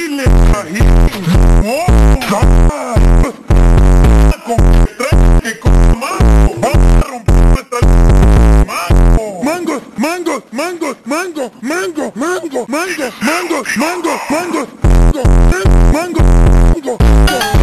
le imagino. Con que trae que con mango. Vamos a romper nuestra mango. Mango, mango, mango, mango, mango, mango, mango, mango, mango, mango, mango, mango, mango.